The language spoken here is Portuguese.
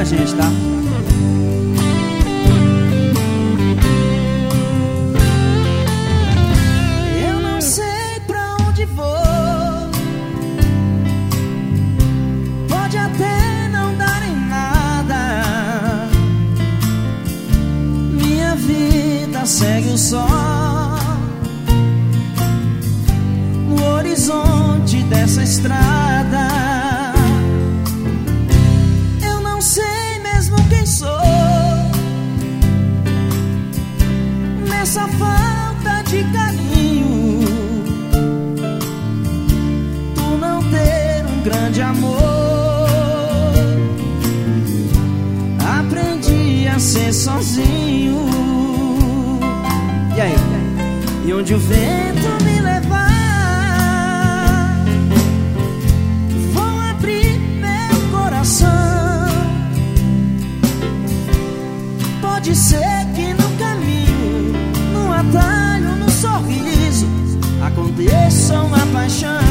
a gente, tá? Eu não sei pra onde vou, pode até não dar em nada, minha vida segue o sol no horizonte dessa estrada. Eu não sei mesmo quem sou nessa falta de carinho, por não ter um grande amor. Aprendi a ser sozinho. E aí? E onde o vento me levar, vou abrir meu coração. Pode ser que no caminho, no atalho, no sorriso, aconteça uma paixão.